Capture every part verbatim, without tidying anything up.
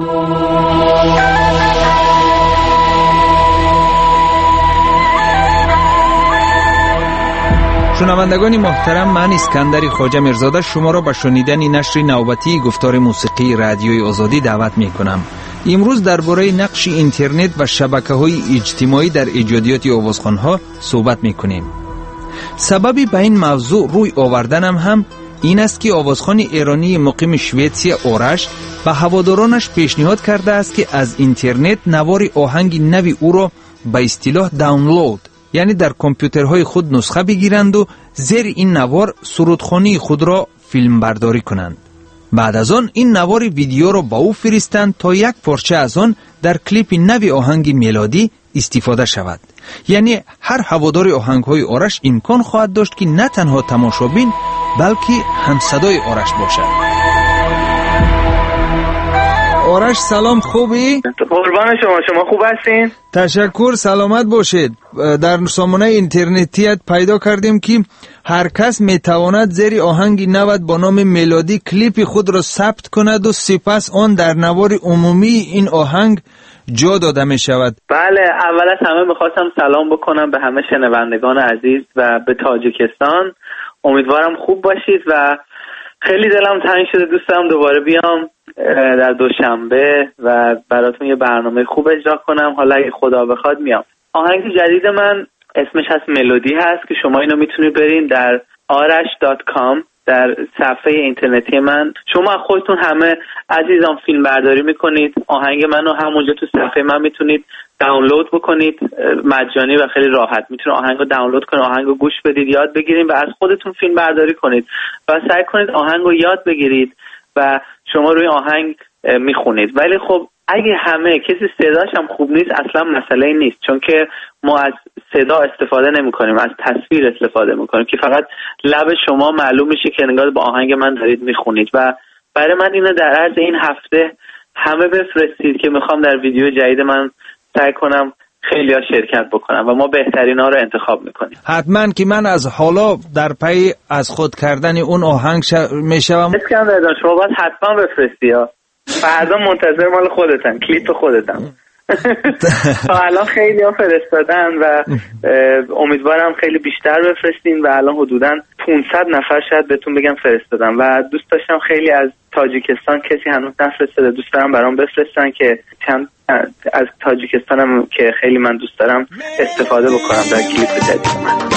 شنوندگان محترم، من اسکندر خواجه میرزاده شما را به شنیدن نشر نوبتی گفتار موسیقی رادیوی آزادی دعوت می کنم. امروز درباره نقش اینترنت و شبکه‌های اجتماعی در ایجادیات آوازخوان‌ها صحبت می کنیم. سببی به این موضوع روی آوردنم هم این است که آوازخوان ایرانی مقیم شویتسیا آرش به هوادارانش پیشنهاد کرده است که از اینترنت نوار آهنگ نوی او را به اصطلاح دانلود، یعنی در کامپیوترهای خود نسخه بگیرند و زیر این نوار سرودخوانی خود را فیلم برداری کنند. بعد از آن این نوار ویدیو را با او فرستند تا یک پارچه از آن در کلیپ نوی آهنگ میلادی استفاده شود. یعنی هر هوادار آهنگ‌های آرش امکان خواهد داشت که نه تنها تماشابین بلکه هم صدای آرش باشد. آرش سلام، خوبی؟ قربان شما، شما خوب هستین؟ تشکر، سلامت باشید. در سامانه اینترنتیت پیدا کردیم که هر کس میتواند زیر آهنگ نود با نام میلادی کلیپ خود را ثبت کند و سپس آن در نوار عمومی این آهنگ جا داده می شود. بله، اول از همه میخواستم سلام بکنم به همه شنوندگان عزیز و به تاجیکستان. امیدوارم خوب باشید و خیلی دلم تنگ شده، دوست دارم دوباره بیام در دوشنبه و براتون یه برنامه خوب اجرا کنم. حالا اگه خدا بخواد میام. آهنگ جدید من اسمش هست ملودی هست که شما اینو میتونید برین در آرش دات کام در صفحه اینترنتی من. شما خودتون همه عزیزان فیلم برداری میکنید، آهنگ منو همونجا تو صفحه من میتونید دانلود بکنید، مجانی و خیلی راحت میتونید آهنگو دانلود کنید، آهنگو گوش بدید، یاد بگیرید و از خودتون فیلم برداری کنید و سعی کنید آهنگو یاد بگیرید و شما روی آهنگ میخونید. ولی خب اگه همه کسی صداش هم خوب نیست اصلا مسئله نیست، چون که ما از صدا استفاده نمی کنیم، از تصویر استفاده میکنیم که فقط لب شما معلوم میشه که انگار با آهنگ من دارید میخونید. و برای من اینو در عرض این هفته همه بفرستید که میخوام در ویدیو جدید من سعی کنم خیلی ها شرکت بکنم و ما بهترین ها رو انتخاب میکنیم. حتما که من از حالا در پی از خود کردن اون آهنگ ش... میشوم. اسکندر جان شما باید حتما بفرستی ها، فردا منتظر مال خودتن، کلیپ خودتن. تا الان خیلی ها فرستادن و امیدوارم خیلی بیشتر بفرستین و الان حدوداً پانصد نفر شاید بهتون بگم فرستادم و دوست داشتم خیلی از تاجیکستان کسی هنوز نفرستاده، دوست دارم برام بفرستن که چند از تاجیکستانم که خیلی من دوست دارم استفاده بکنم در کلیپ جدید من.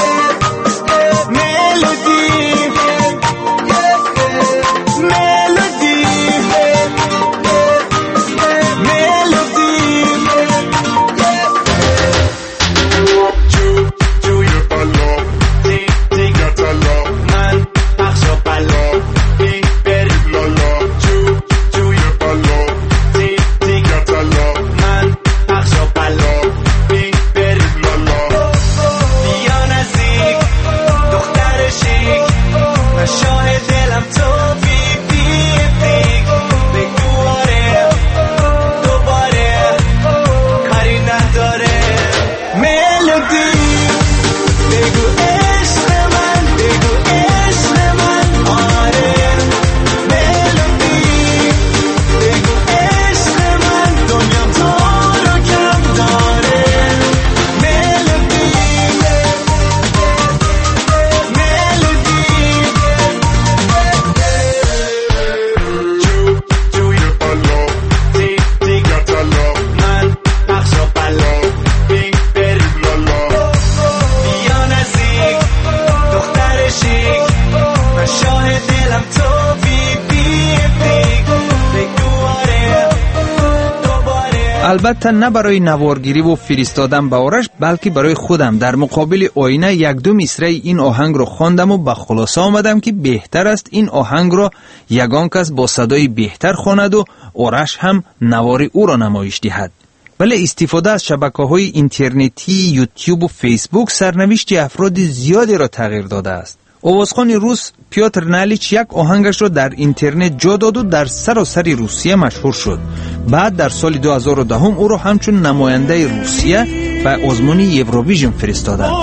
البته نه برای نوارگیری و فرستادن به آرش بلکه برای خودم در مقابل آینه یک دو مصرع این آهنگ رو خواندم و به خلاصه آمدم که بهتر است این آهنگ را یگان کس با صدای بهتر خواند و آرش هم نوار او را نمایش دهد. ولی استفاده از شبکه‌های اینترنتی یوتیوب و فیسبوک سرنوشت افراد زیادی را تغییر داده است. آوازخوان روس پیوتر نالیچ یک آهنگش را در اینترنت جا داد و در سراسر روسیه مشهور شد. بعد در سال دو هزار و ده او را همچون نماینده روسیه به آزمون یوروویژن فرستادند.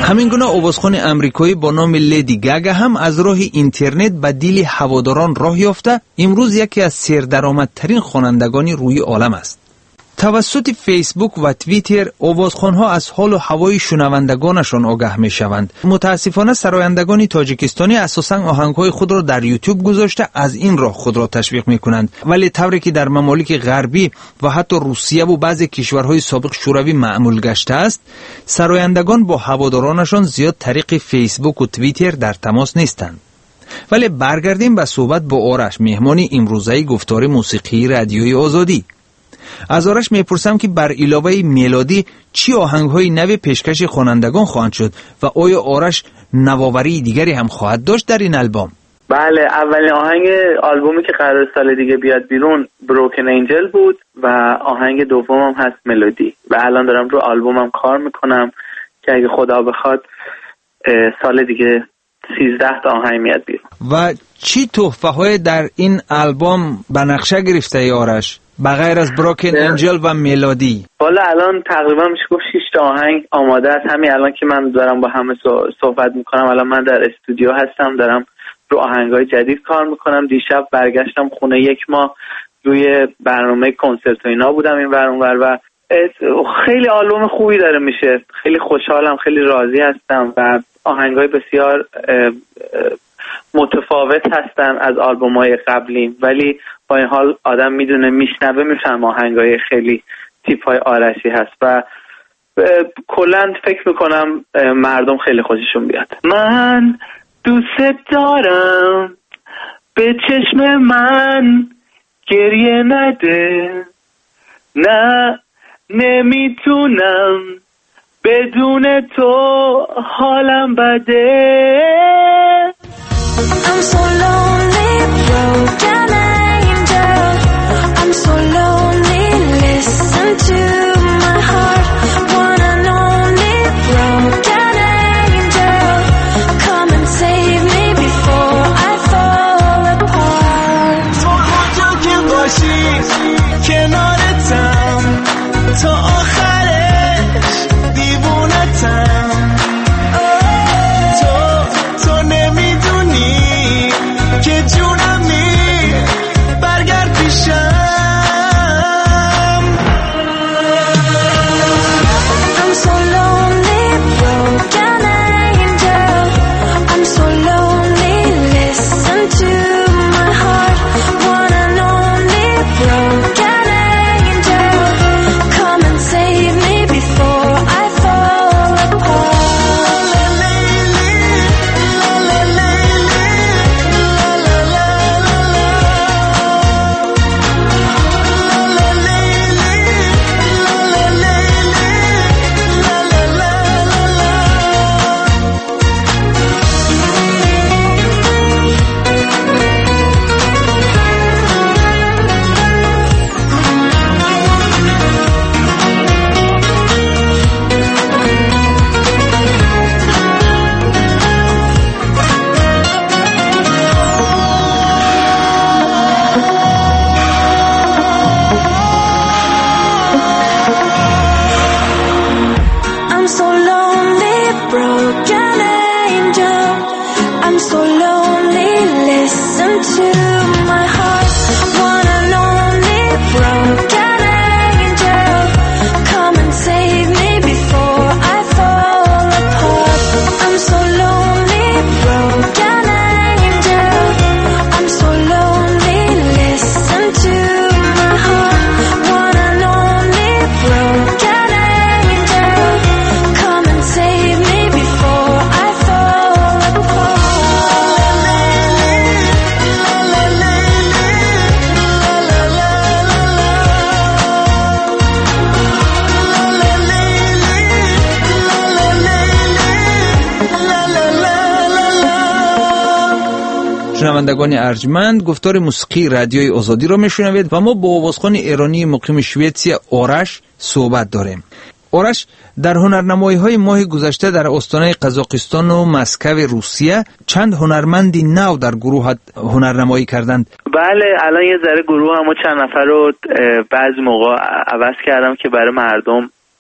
همین گونه آوازخوان امریکایی با نام لیدی گاگا هم از راه اینترنت به دل هواداران راه یافته امروز یکی از سردرآمدترین خوانندگان روی عالم است. توسط فیسبوک و توییتر آوازخوان‌ها از حال و هوای شنوندگانشان آگاه می‌شوند. متاسفانه سرایندگان تاجیکستانی اساساً آهنگ‌های خود را در یوتیوب گذاشته از این راه خود را تشویق می‌کنند، ولی طوری که در ممالک غربی و حتی روسیه و بعضی کشورهای سابق شوروی معمول گشته است، سرایندگان با هوادارانشان زیاد طریق فیسبوک و توییتر در تماس نیستند. ولی برگردیم به صحبت با آرش، مهمان امروزه گفتار موسیقی رادیوی آزادی. از آرش میپرسم که بر علاوه میلادی چی آهنگ‌های نو پیشکش خوانندگان خواهند شد و آیا آرش نوآوری دیگری هم خواهد داشت در این آلبوم؟ بله، اولین آهنگ آلبومی که قرار سال دیگه بیاد بیرون بروکن انجل بود و آهنگ دومم هست ملودی و الان دارم رو آلبومم کار میکنم که اگه خدا بخواد سال دیگه سیزده تا آهنگ میاد بیرون. و چی تحفه‌های در این آلبوم به نقشه گرفته ای آرش بغیر از بروکن انجل و ملودی؟ والا الان تقریبا میشه گفت شش تا آهنگ آماده است. همین الان که من دارم با همه صحبت میکنم الان من در استودیو هستم، دارم رو آهنگای جدید کار میکنم. دیشب برگشتم خونه، یک ماه روی برنامه کنسرت و اینا بودم این ور اون ور و خیلی آلبوم خوبی داره میشه. خیلی خوشحالم، خیلی راضی هستم و آهنگای بسیار متفاوت هستن از آلبوم‌های قبلی، ولی با این حال آدم میدونه، میشنوه، میفهمه آهنگای خیلی تیپ‌های آرشی هست و کلاً فکر میکنم مردم خیلی خوششون بیاد. من دوست دارم، به چشم من گریه نده، نه نمیتونم بدون تو حالم بده. I'm so lonely, broken angel. I'm so lonely, listen to my heart. One and only broken angel. Come and save me before I fall apart. تو هر جا که باشی کنارتم، تا آخرش دیوونتم. شنوندگان ارجمند، گفتار موسیقی رادیوی آزادی را میشنوید و ما با آوازخوان ایرانی مقیم شویتسیا آرش صحبت داریم. آرش، در هنرنمایی‌های ماه گذشته در استانه قزاقستان و مسکو روسیه چند هنرمند نو در گروه هنرنمایی کردند. بله، الان یه ذره گروه هم و چند نفر رو بعضی موقع عوض کردم که برای مردم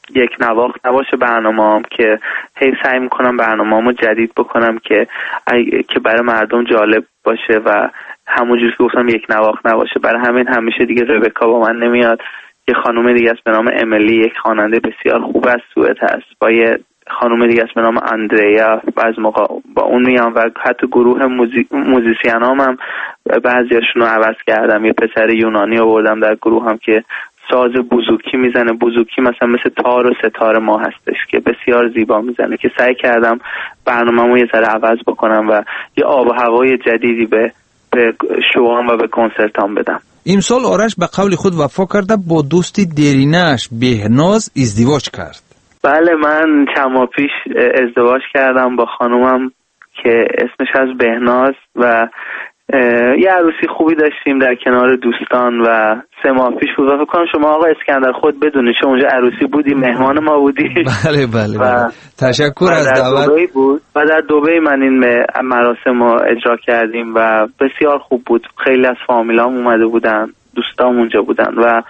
یک نواخت نباشه برنامه‌ام، که هی سعی میکنم برنامه‌امو جدید بکنم که که برای مردم جالب باشه و همونجوری که گفتم یک نواخت نباشه. برای همین همیشه دیگه ربکا با من نمیاد. یه خانم دیگه است به نام امیلی، یک خواننده بسیار خوب از سوئد هست. با یه خانم دیگه است به نام اندریا و از موقع با اون میام و حتی گروه موزی... موزیسینام هم بعضیاشون رو عوض کردم. یه پسر یونانی آوردم در گروه هم که ساز بوزوکی میزنه. بوزوکی مثلا مثل تار و ستار ما هستش که بسیار زیبا میزنه، که سعی کردم برنامه‌مو یه ذره عوض بکنم و یه آب و هوای جدیدی به به شوام و به کنسرتام بدم. امسال آرش به قول خود وفا کرده، با دوستی دیرینه‌اش بهناز ازدواج کرد. بله، من چند ماه پیش ازدواج کردم با خانومم که اسمش از بهناز و یه عروسی خوبی داشتیم در کنار دوستان و سه ماه پیش بود. فکر کنم شما آقا اسکندر خود بدونی، چون اونجا عروسی بودی، مهمان ما بودی. بله بله, بله. تشکر از دعوت. بود و در دبی من این مراسم رو اجرا کردیم و بسیار خوب بود. خیلی از فامیلام اومده بودن، دوستام اونجا بودن و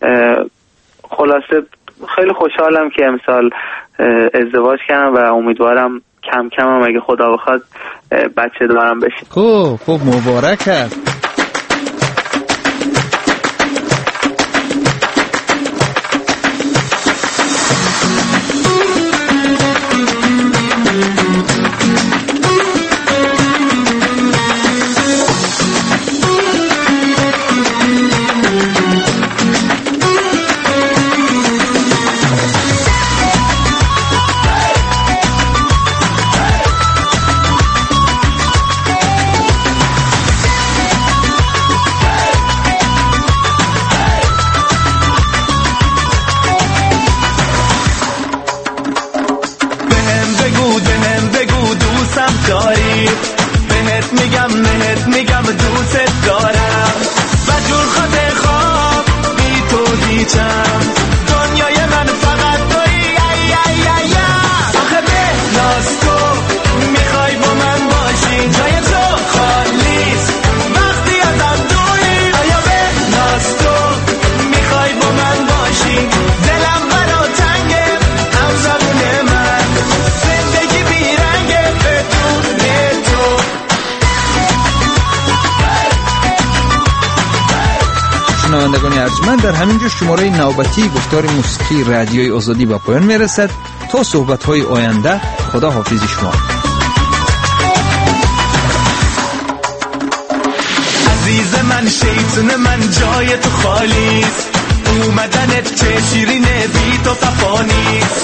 خلاصه خیلی خوشحالم که امسال ازدواج کردم و امیدوارم کم کم هم اگه خدا بخواد بچه دارم بشیم. خوب خوب مبارک هست. شنوندگان ارجمند، در همینجا شماره نوبتی گفتار موسیقی رادیوی آزادی به پایان میرسد. تا صحبت‌های آینده، خدا حافظ شما. عزیز من، شیطون من، جای تو خالیست. اومدنت چه شیرینه، بی تو صفا نیست.